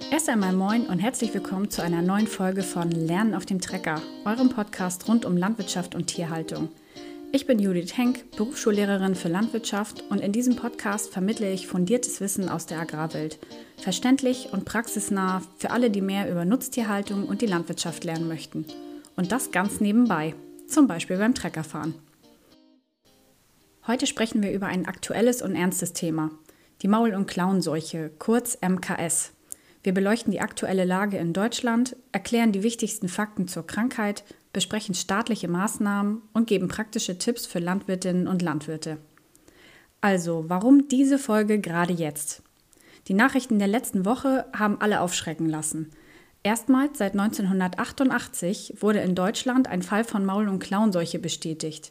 Erst einmal moin und herzlich willkommen zu einer neuen Folge von Lernen auf dem Trecker, eurem Podcast rund um Landwirtschaft und Tierhaltung. Ich bin Judith Henk, Berufsschullehrerin für Landwirtschaft und in diesem Podcast vermittle ich fundiertes Wissen aus der Agrarwelt. Verständlich und praxisnah für alle, die mehr über Nutztierhaltung und die Landwirtschaft lernen möchten. Und das ganz nebenbei, zum Beispiel beim Treckerfahren. Heute sprechen wir über ein aktuelles und ernstes Thema, die Maul- und Klauenseuche, kurz MKS. Wir beleuchten die aktuelle Lage in Deutschland, erklären die wichtigsten Fakten zur Krankheit, besprechen staatliche Maßnahmen und geben praktische Tipps für Landwirtinnen und Landwirte. Also, warum diese Folge gerade jetzt? Die Nachrichten der letzten Woche haben alle aufschrecken lassen. Erstmals seit 1988 wurde in Deutschland ein Fall von Maul- und Klauenseuche bestätigt.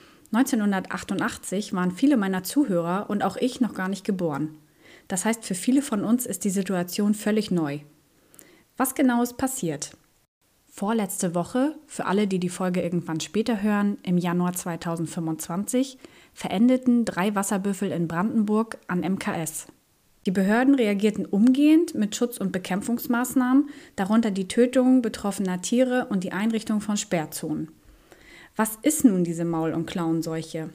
1988 waren viele meiner Zuhörer und auch ich noch gar nicht geboren. Das heißt, für viele von uns ist die Situation völlig neu. Was genau ist passiert? Vorletzte Woche, für alle, die die Folge irgendwann später hören, im Januar 2025, verendeten 3 Wasserbüffel in Brandenburg an MKS. Die Behörden reagierten umgehend mit Schutz- und Bekämpfungsmaßnahmen, darunter die Tötung betroffener Tiere und die Einrichtung von Sperrzonen. Was ist nun diese Maul- und Klauenseuche?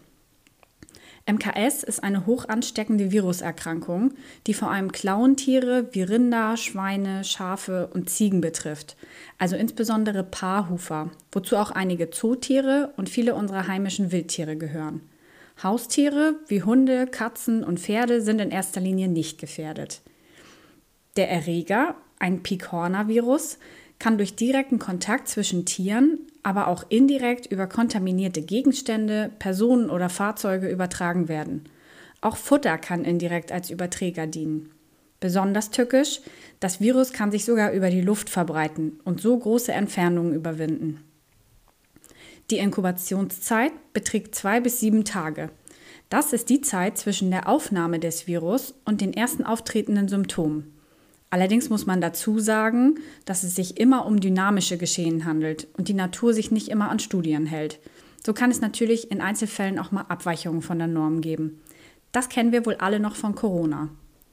MKS ist eine hoch ansteckende Viruserkrankung, die vor allem Klauentiere wie Rinder, Schweine, Schafe und Ziegen betrifft, also insbesondere Paarhufer, wozu auch einige Zootiere und viele unserer heimischen Wildtiere gehören. Haustiere wie Hunde, Katzen und Pferde sind in erster Linie nicht gefährdet. Der Erreger, ein Picorna-Virus, kann durch direkten Kontakt zwischen Tieren, aber auch indirekt über kontaminierte Gegenstände, Personen oder Fahrzeuge übertragen werden. Auch Futter kann indirekt als Überträger dienen. Besonders tückisch, das Virus kann sich sogar über die Luft verbreiten und so große Entfernungen überwinden. Die Inkubationszeit beträgt 2 bis 7 Tage. Das ist die Zeit zwischen der Aufnahme des Virus und den ersten auftretenden Symptomen. Allerdings muss man dazu sagen, dass es sich immer um dynamische Geschehen handelt und die Natur sich nicht immer an Studien hält. So kann es natürlich in Einzelfällen auch mal Abweichungen von der Norm geben. Das kennen wir wohl alle noch von Corona.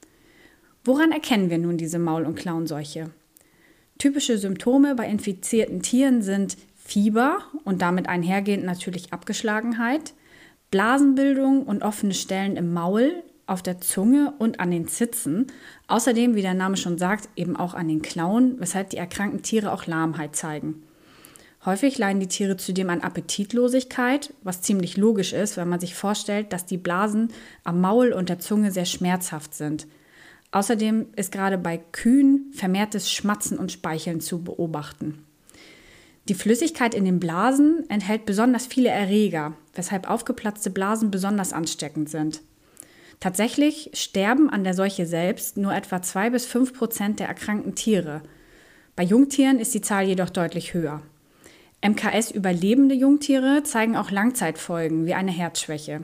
Woran erkennen wir nun diese Maul- und Klauenseuche? Typische Symptome bei infizierten Tieren sind Fieber und damit einhergehend natürlich Abgeschlagenheit, Blasenbildung und offene Stellen im Maul, auf der Zunge und an den Zitzen. Außerdem, wie der Name schon sagt, eben auch an den Klauen, weshalb die erkrankten Tiere auch Lahmheit zeigen. Häufig leiden die Tiere zudem an Appetitlosigkeit, was ziemlich logisch ist, wenn man sich vorstellt, dass die Blasen am Maul und der Zunge sehr schmerzhaft sind. Außerdem ist gerade bei Kühen vermehrtes Schmatzen und Speicheln zu beobachten. Die Flüssigkeit in den Blasen enthält besonders viele Erreger, weshalb aufgeplatzte Blasen besonders ansteckend sind. Tatsächlich sterben an der Seuche selbst nur etwa 2-5% der erkrankten Tiere. Bei Jungtieren ist die Zahl jedoch deutlich höher. MKS-überlebende Jungtiere zeigen auch Langzeitfolgen wie eine Herzschwäche.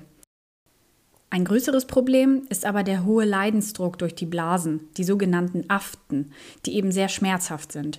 Ein größeres Problem ist aber der hohe Leidensdruck durch die Blasen, die sogenannten Aften, die eben sehr schmerzhaft sind.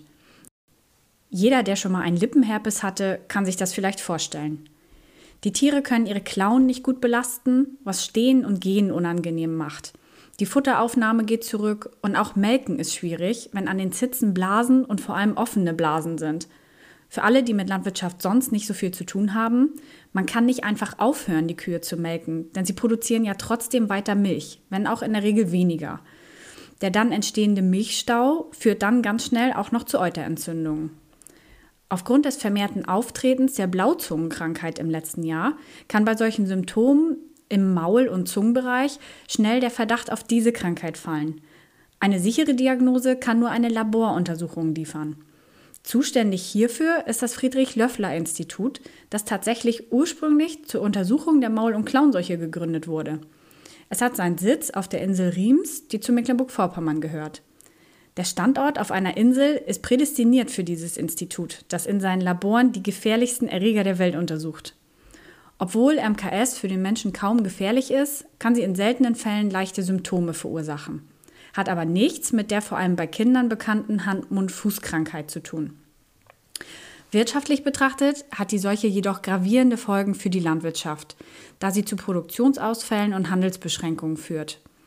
Jeder, der schon mal einen Lippenherpes hatte, kann sich das vielleicht vorstellen. Die Tiere können ihre Klauen nicht gut belasten, was Stehen und Gehen unangenehm macht. Die Futteraufnahme geht zurück und auch Melken ist schwierig, wenn an den Zitzen Blasen und vor allem offene Blasen sind. Für alle, die mit Landwirtschaft sonst nicht so viel zu tun haben, man kann nicht einfach aufhören, die Kühe zu melken, denn sie produzieren ja trotzdem weiter Milch, wenn auch in der Regel weniger. Der dann entstehende Milchstau führt dann ganz schnell auch noch zu Euterentzündungen. Aufgrund des vermehrten Auftretens der Blauzungenkrankheit im letzten Jahr kann bei solchen Symptomen im Maul- und Zungenbereich schnell der Verdacht auf diese Krankheit fallen. Eine sichere Diagnose kann nur eine Laboruntersuchung liefern. Zuständig hierfür ist das Friedrich-Löffler-Institut, das tatsächlich ursprünglich zur Untersuchung der Maul- und Klauenseuche gegründet wurde. Es hat seinen Sitz auf der Insel Riems, die zu Mecklenburg-Vorpommern gehört. Der Standort auf einer Insel ist prädestiniert für dieses Institut, das in seinen Laboren die gefährlichsten Erreger der Welt untersucht. Obwohl MKS für den Menschen kaum gefährlich ist, kann sie in seltenen Fällen leichte Symptome verursachen, hat aber nichts mit der vor allem bei Kindern bekannten Hand-Mund-Fuß-Krankheit zu tun. Wirtschaftlich betrachtet hat die Seuche jedoch gravierende Folgen für die Landwirtschaft, da sie zu Produktionsausfällen und Handelsbeschränkungen führt.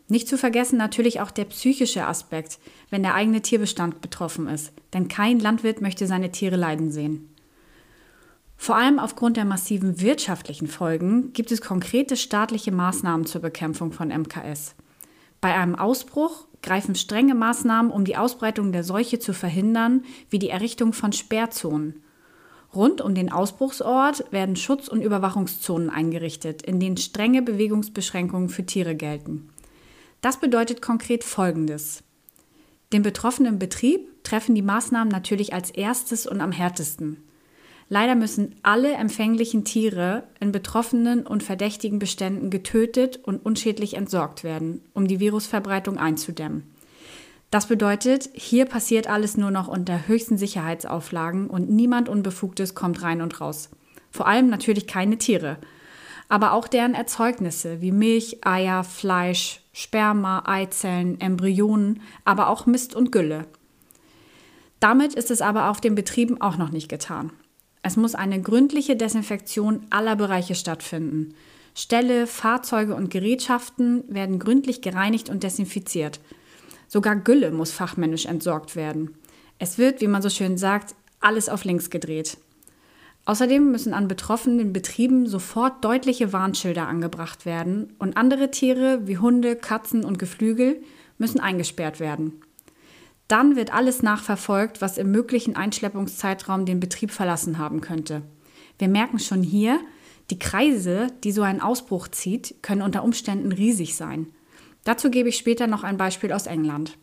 Nicht zu vergessen natürlich auch der psychische Aspekt, wenn der eigene Tierbestand betroffen ist, denn kein Landwirt möchte seine Tiere leiden sehen. Vor allem aufgrund der massiven wirtschaftlichen Folgen gibt es konkrete staatliche Maßnahmen zur Bekämpfung von MKS. Bei einem Ausbruch greifen strenge Maßnahmen, um die Ausbreitung der Seuche zu verhindern, wie die Errichtung von Sperrzonen. Rund um den Ausbruchsort werden Schutz- und Überwachungszonen eingerichtet, in denen strenge Bewegungsbeschränkungen für Tiere gelten. Das bedeutet konkret Folgendes. Den betroffenen Betrieb treffen die Maßnahmen natürlich als erstes und am härtesten. Leider müssen alle empfänglichen Tiere in betroffenen und verdächtigen Beständen getötet und unschädlich entsorgt werden, um die Virusverbreitung einzudämmen. Das bedeutet, hier passiert alles nur noch unter höchsten Sicherheitsauflagen und niemand Unbefugtes kommt rein und raus. Vor allem natürlich keine Tiere, aber auch deren Erzeugnisse wie Milch, Eier, Fleisch, Sperma, Eizellen, Embryonen, aber auch Mist und Gülle. Damit ist es aber auf den Betrieben auch noch nicht getan. Es muss eine gründliche Desinfektion aller Bereiche stattfinden. Ställe, Fahrzeuge und Gerätschaften werden gründlich gereinigt und desinfiziert. Sogar Gülle muss fachmännisch entsorgt werden. Es wird, wie man so schön sagt, alles auf links gedreht. Außerdem müssen an betroffenen Betrieben sofort deutliche Warnschilder angebracht werden und andere Tiere wie Hunde, Katzen und Geflügel müssen eingesperrt werden. Dann wird alles nachverfolgt, was im möglichen Einschleppungszeitraum den Betrieb verlassen haben könnte. Wir merken schon hier, die Kreise, die so ein Ausbruch zieht, können unter Umständen riesig sein. Dazu gebe ich später noch ein Beispiel aus England.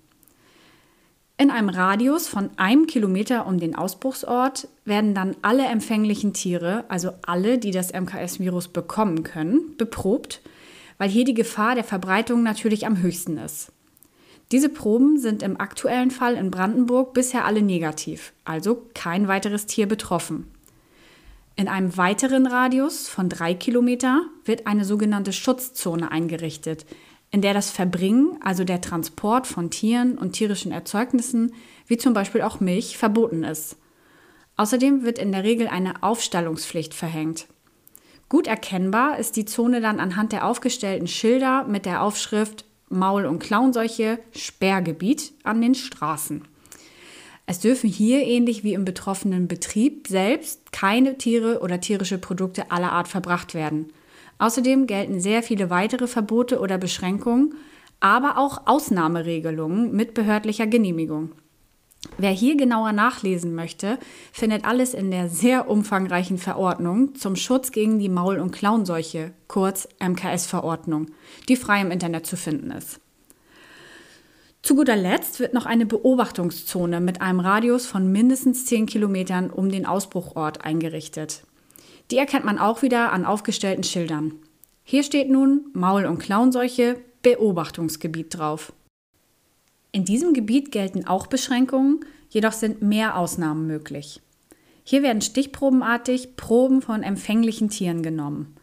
In einem Radius von 1 Kilometer um den Ausbruchsort werden dann alle empfänglichen Tiere, also alle, die das MKS-Virus bekommen können, beprobt, weil hier die Gefahr der Verbreitung natürlich am höchsten ist. Diese Proben sind im aktuellen Fall in Brandenburg bisher alle negativ, also kein weiteres Tier betroffen. In einem weiteren Radius von 3 Kilometer wird eine sogenannte Schutzzone eingerichtet, in der das Verbringen, also der Transport von Tieren und tierischen Erzeugnissen, wie zum Beispiel auch Milch, verboten ist. Außerdem wird in der Regel eine Aufstallungspflicht verhängt. Gut erkennbar ist die Zone dann anhand der aufgestellten Schilder mit der Aufschrift Maul- und Klauenseuche, Sperrgebiet an den Straßen. Es dürfen hier, ähnlich wie im betroffenen Betrieb selbst, keine Tiere oder tierische Produkte aller Art verbracht werden. Außerdem gelten sehr viele weitere Verbote oder Beschränkungen, aber auch Ausnahmeregelungen mit behördlicher Genehmigung. Wer hier genauer nachlesen möchte, findet alles in der sehr umfangreichen Verordnung zum Schutz gegen die Maul- und Klauenseuche, kurz MKS-Verordnung, die frei im Internet zu finden ist. Zu guter Letzt wird noch eine Beobachtungszone mit einem Radius von mindestens 10 Kilometern um den Ausbruchort eingerichtet. Die erkennt man auch wieder an aufgestellten Schildern. Hier steht nun Maul- und Klauenseuche, Beobachtungsgebiet drauf. In diesem Gebiet gelten auch Beschränkungen, jedoch sind mehr Ausnahmen möglich. Hier werden stichprobenartig Proben von empfänglichen Tieren genommen.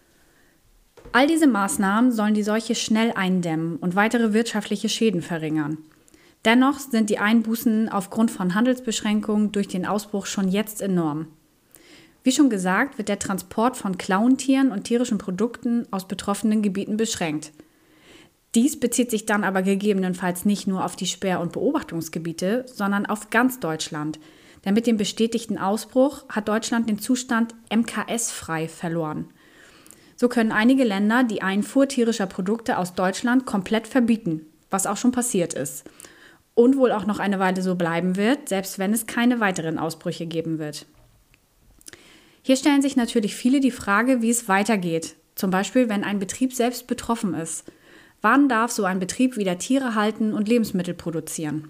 All diese Maßnahmen sollen die Seuche schnell eindämmen und weitere wirtschaftliche Schäden verringern. Dennoch sind die Einbußen aufgrund von Handelsbeschränkungen durch den Ausbruch schon jetzt enorm. Wie schon gesagt, wird der Transport von Klauentieren und tierischen Produkten aus betroffenen Gebieten beschränkt. Dies bezieht sich dann aber gegebenenfalls nicht nur auf die Sperr- und Beobachtungsgebiete, sondern auf ganz Deutschland. Denn mit dem bestätigten Ausbruch hat Deutschland den Zustand MKS-frei verloren. So können einige Länder die Einfuhr tierischer Produkte aus Deutschland komplett verbieten, was auch schon passiert ist. Und wohl auch noch eine Weile so bleiben wird, selbst wenn es keine weiteren Ausbrüche geben wird. Hier stellen sich natürlich viele die Frage, wie es weitergeht. Zum Beispiel, wenn ein Betrieb selbst betroffen ist. Wann darf so ein Betrieb wieder Tiere halten und Lebensmittel produzieren?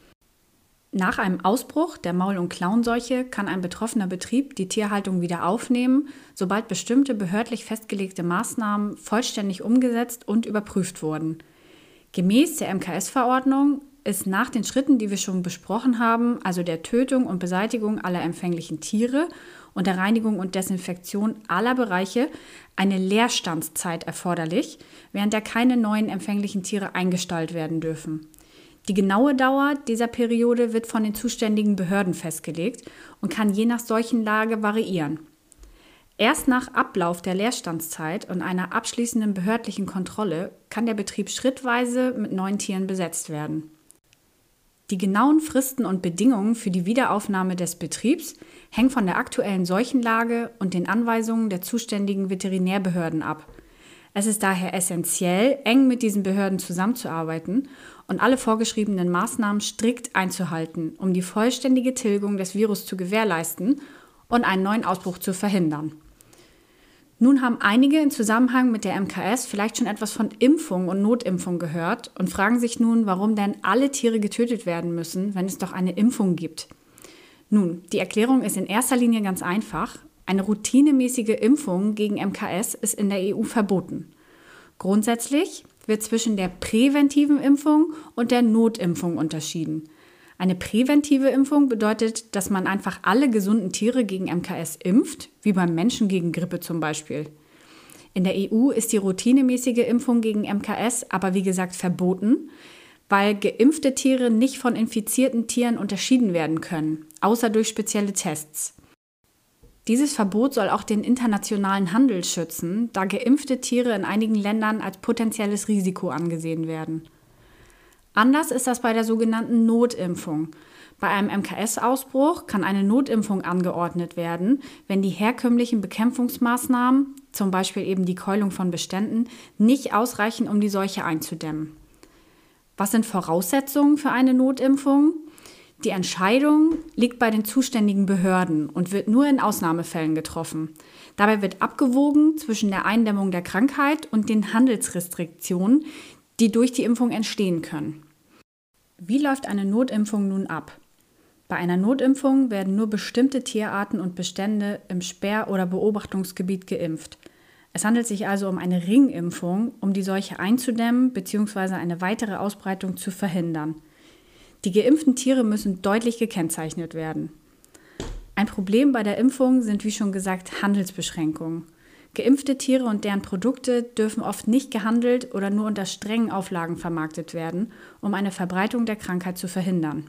Nach einem Ausbruch der Maul- und Klauenseuche kann ein betroffener Betrieb die Tierhaltung wieder aufnehmen, sobald bestimmte behördlich festgelegte Maßnahmen vollständig umgesetzt und überprüft wurden. Gemäß der MKS-Verordnung ist nach den Schritten, die wir schon besprochen haben, also der Tötung und Beseitigung aller empfänglichen Tiere und der Reinigung und Desinfektion aller Bereiche, eine Leerstandszeit erforderlich, während der keine neuen empfänglichen Tiere eingestallt werden dürfen. Die genaue Dauer dieser Periode wird von den zuständigen Behörden festgelegt und kann je nach Seuchenlage variieren. Erst nach Ablauf der Leerstandszeit und einer abschließenden behördlichen Kontrolle kann der Betrieb schrittweise mit neuen Tieren besetzt werden. Die genauen Fristen und Bedingungen für die Wiederaufnahme des Betriebs hängen von der aktuellen Seuchenlage und den Anweisungen der zuständigen Veterinärbehörden ab. Es ist daher essentiell, eng mit diesen Behörden zusammenzuarbeiten und alle vorgeschriebenen Maßnahmen strikt einzuhalten, um die vollständige Tilgung des Virus zu gewährleisten und einen neuen Ausbruch zu verhindern. Nun haben einige in Zusammenhang mit der MKS vielleicht schon etwas von Impfung und Notimpfung gehört und fragen sich nun, warum denn alle Tiere getötet werden müssen, wenn es doch eine Impfung gibt. Nun, die Erklärung ist in erster Linie ganz einfach. Eine routinemäßige Impfung gegen MKS ist in der EU verboten. Grundsätzlich wird zwischen der präventiven Impfung und der Notimpfung unterschieden. Eine präventive Impfung bedeutet, dass man einfach alle gesunden Tiere gegen MKS impft, wie beim Menschen gegen Grippe zum Beispiel. In der EU ist die routinemäßige Impfung gegen MKS aber wie gesagt verboten, weil geimpfte Tiere nicht von infizierten Tieren unterschieden werden können, außer durch spezielle Tests. Dieses Verbot soll auch den internationalen Handel schützen, da geimpfte Tiere in einigen Ländern als potenzielles Risiko angesehen werden. Anders ist das bei der sogenannten Notimpfung. Bei einem MKS-Ausbruch kann eine Notimpfung angeordnet werden, wenn die herkömmlichen Bekämpfungsmaßnahmen, zum Beispiel eben die Keulung von Beständen, nicht ausreichen, um die Seuche einzudämmen. Was sind Voraussetzungen für eine Notimpfung? Die Entscheidung liegt bei den zuständigen Behörden und wird nur in Ausnahmefällen getroffen. Dabei wird abgewogen zwischen der Eindämmung der Krankheit und den Handelsrestriktionen, die durch die Impfung entstehen können. Wie läuft eine Notimpfung nun ab? Bei einer Notimpfung werden nur bestimmte Tierarten und Bestände im Sperr- oder Beobachtungsgebiet geimpft. Es handelt sich also um eine Ringimpfung, um die Seuche einzudämmen bzw. eine weitere Ausbreitung zu verhindern. Die geimpften Tiere müssen deutlich gekennzeichnet werden. Ein Problem bei der Impfung sind, wie schon gesagt, Handelsbeschränkungen. Geimpfte Tiere und deren Produkte dürfen oft nicht gehandelt oder nur unter strengen Auflagen vermarktet werden, um eine Verbreitung der Krankheit zu verhindern.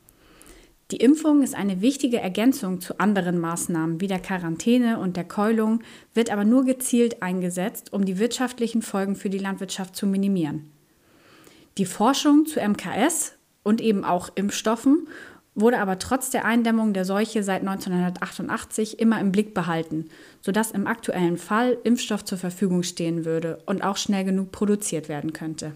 Die Impfung ist eine wichtige Ergänzung zu anderen Maßnahmen wie der Quarantäne und der Keulung, wird aber nur gezielt eingesetzt, um die wirtschaftlichen Folgen für die Landwirtschaft zu minimieren. Die Forschung zu MKS und eben auch Impfstoffen wurde aber trotz der Eindämmung der Seuche seit 1988 immer im Blick behalten, sodass im aktuellen Fall Impfstoff zur Verfügung stehen würde und auch schnell genug produziert werden könnte.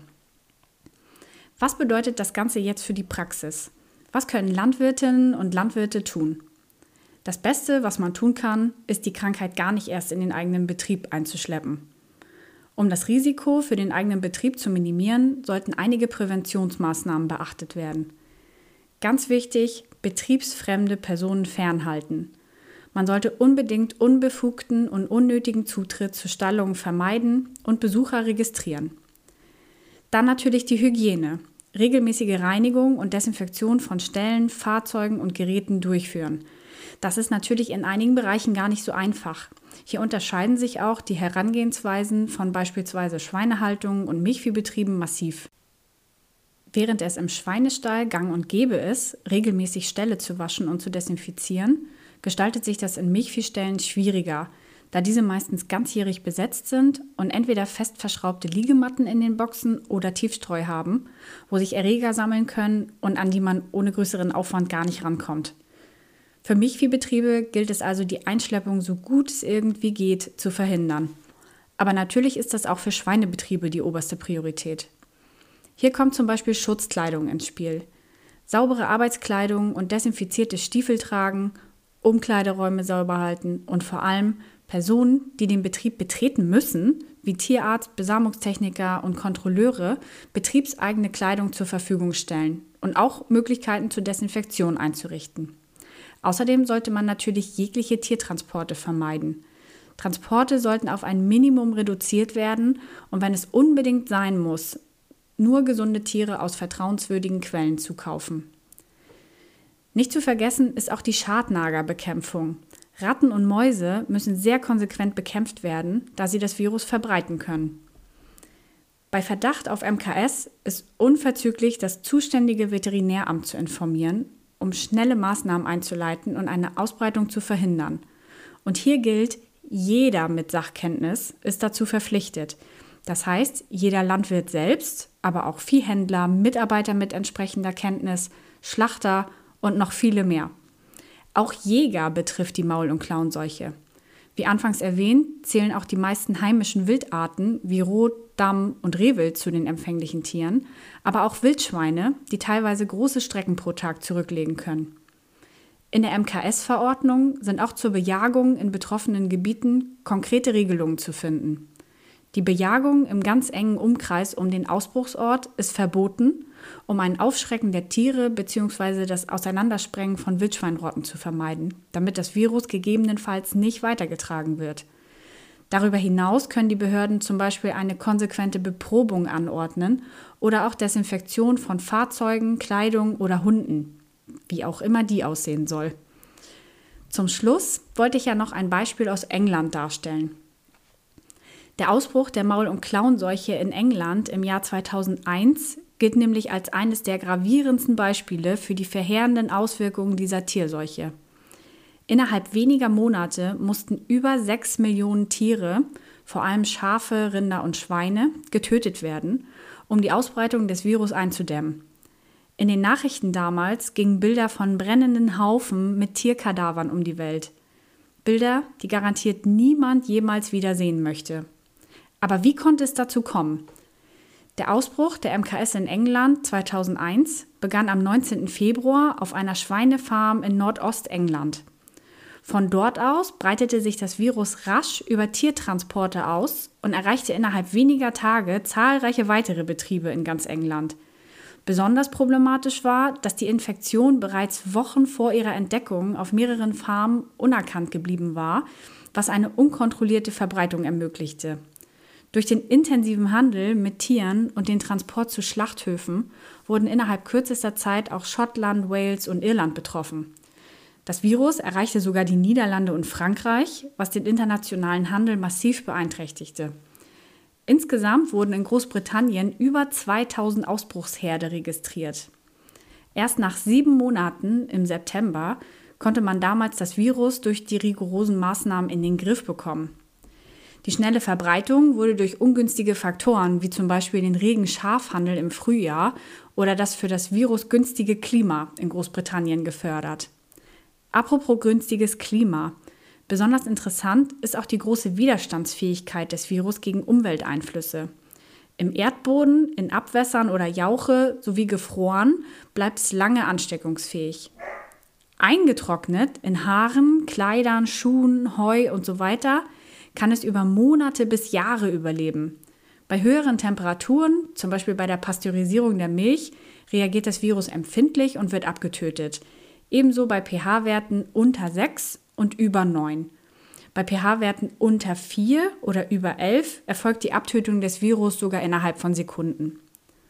Was bedeutet das Ganze jetzt für die Praxis? Was können Landwirtinnen und Landwirte tun? Das Beste, was man tun kann, ist, die Krankheit gar nicht erst in den eigenen Betrieb einzuschleppen. Um das Risiko für den eigenen Betrieb zu minimieren, sollten einige Präventionsmaßnahmen beachtet werden. Ganz wichtig, betriebsfremde Personen fernhalten. Man sollte unbedingt unbefugten und unnötigen Zutritt zu Stallungen vermeiden und Besucher registrieren. Dann natürlich die Hygiene. Regelmäßige Reinigung und Desinfektion von Ställen, Fahrzeugen und Geräten durchführen. Das ist natürlich in einigen Bereichen gar nicht so einfach. Hier unterscheiden sich auch die Herangehensweisen von beispielsweise Schweinehaltung und Milchviehbetrieben massiv. Während es im Schweinestall gang und gäbe ist, regelmäßig Ställe zu waschen und zu desinfizieren, gestaltet sich das in Milchviehställen schwieriger, da diese meistens ganzjährig besetzt sind und entweder fest verschraubte Liegematten in den Boxen oder Tiefstreu haben, wo sich Erreger sammeln können und an die man ohne größeren Aufwand gar nicht rankommt. Für Milchviehbetriebe gilt es also, die Einschleppung so gut es irgendwie geht zu verhindern. Aber natürlich ist das auch für Schweinebetriebe die oberste Priorität. Hier kommt zum Beispiel Schutzkleidung ins Spiel. Saubere Arbeitskleidung und desinfizierte Stiefel tragen, Umkleideräume sauber halten und vor allem Personen, die den Betrieb betreten müssen, wie Tierarzt, Besamungstechniker und Kontrolleure, betriebseigene Kleidung zur Verfügung stellen und auch Möglichkeiten zur Desinfektion einzurichten. Außerdem sollte man natürlich jegliche Tiertransporte vermeiden. Transporte sollten auf ein Minimum reduziert werden und wenn es unbedingt sein muss, nur gesunde Tiere aus vertrauenswürdigen Quellen zu kaufen. Nicht zu vergessen ist auch die Schadnagerbekämpfung. Ratten und Mäuse müssen sehr konsequent bekämpft werden, da sie das Virus verbreiten können. Bei Verdacht auf MKS ist unverzüglich das zuständige Veterinäramt zu informieren, um schnelle Maßnahmen einzuleiten und eine Ausbreitung zu verhindern. Und hier gilt, Jeder mit Sachkenntnis ist dazu verpflichtet. Das heißt, jeder Landwirt selbst, aber auch Viehhändler, Mitarbeiter mit entsprechender Kenntnis, Schlachter und noch viele mehr. Auch Jäger betrifft die Maul- und Klauenseuche. Wie anfangs erwähnt, zählen auch die meisten heimischen Wildarten wie Rot-, Damm- und Rehwild zu den empfänglichen Tieren, aber auch Wildschweine, die teilweise große Strecken pro Tag zurücklegen können. In der MKS-Verordnung sind auch zur Bejagung in betroffenen Gebieten konkrete Regelungen zu finden. Die Bejagung im ganz engen Umkreis um den Ausbruchsort ist verboten, um ein Aufschrecken der Tiere bzw. das Auseinandersprengen von Wildschweinrotten zu vermeiden, damit das Virus gegebenenfalls nicht weitergetragen wird. Darüber hinaus können die Behörden zum Beispiel eine konsequente Beprobung anordnen oder auch Desinfektion von Fahrzeugen, Kleidung oder Hunden, wie auch immer die aussehen soll. Zum Schluss wollte ich ja noch ein Beispiel aus England darstellen. Der Ausbruch der Maul- und Klauenseuche in England im Jahr 2001 gilt nämlich als eines der gravierendsten Beispiele für die verheerenden Auswirkungen dieser Tierseuche. Innerhalb weniger Monate mussten über 6 Millionen Tiere, vor allem Schafe, Rinder und Schweine, getötet werden, um die Ausbreitung des Virus einzudämmen. In den Nachrichten damals gingen Bilder von brennenden Haufen mit Tierkadavern um die Welt. Bilder, die garantiert niemand jemals wieder sehen möchte. Aber wie konnte es dazu kommen? Der Ausbruch der MKS in England 2001 begann am 19. Februar auf einer Schweinefarm in Nordostengland. Von dort aus breitete sich das Virus rasch über Tiertransporte aus und erreichte innerhalb weniger Tage zahlreiche weitere Betriebe in ganz England. Besonders problematisch war, dass die Infektion bereits Wochen vor ihrer Entdeckung auf mehreren Farmen unerkannt geblieben war, was eine unkontrollierte Verbreitung ermöglichte. Durch den intensiven Handel mit Tieren und den Transport zu Schlachthöfen wurden innerhalb kürzester Zeit auch Schottland, Wales und Irland betroffen. Das Virus erreichte sogar die Niederlande und Frankreich, was den internationalen Handel massiv beeinträchtigte. Insgesamt wurden in Großbritannien über 2000 Ausbruchsherde registriert. Erst nach 7 Monaten im September konnte man damals das Virus durch die rigorosen Maßnahmen in den Griff bekommen. Die schnelle Verbreitung wurde durch ungünstige Faktoren, wie zum Beispiel den regen Schafhandel im Frühjahr oder das für das Virus günstige Klima in Großbritannien gefördert. Apropos günstiges Klima. Besonders interessant ist auch die große Widerstandsfähigkeit des Virus gegen Umwelteinflüsse. Im Erdboden, in Abwässern oder Jauche sowie gefroren bleibt es lange ansteckungsfähig. Eingetrocknet in Haaren, Kleidern, Schuhen, Heu und so weiter kann es über Monate bis Jahre überleben. Bei höheren Temperaturen, zum Beispiel bei der Pasteurisierung der Milch, reagiert das Virus empfindlich und wird abgetötet. Ebenso bei pH-Werten unter 6 und über 9. Bei pH-Werten unter 4 oder über 11 erfolgt die Abtötung des Virus sogar innerhalb von Sekunden.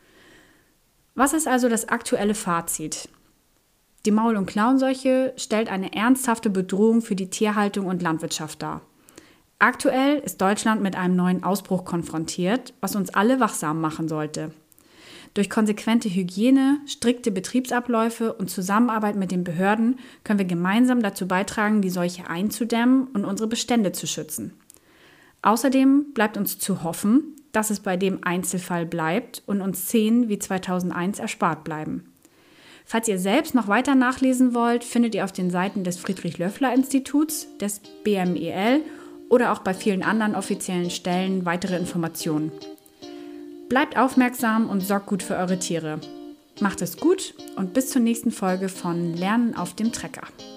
Was ist also das aktuelle Fazit? Die Maul- und Klauenseuche stellt eine ernsthafte Bedrohung für die Tierhaltung und Landwirtschaft dar. Aktuell ist Deutschland mit einem neuen Ausbruch konfrontiert, was uns alle wachsam machen sollte. Durch konsequente Hygiene, strikte Betriebsabläufe und Zusammenarbeit mit den Behörden können wir gemeinsam dazu beitragen, die Seuche einzudämmen und unsere Bestände zu schützen. Außerdem bleibt uns zu hoffen, dass es bei dem Einzelfall bleibt und uns Szenen wie 2001 erspart bleiben. Falls ihr selbst noch weiter nachlesen wollt, findet ihr auf den Seiten des Friedrich-Löffler-Instituts, des BMEL oder auch bei vielen anderen offiziellen Stellen weitere Informationen. Bleibt aufmerksam und sorgt gut für eure Tiere. Macht es gut und bis zur nächsten Folge von Lernen auf dem Trecker.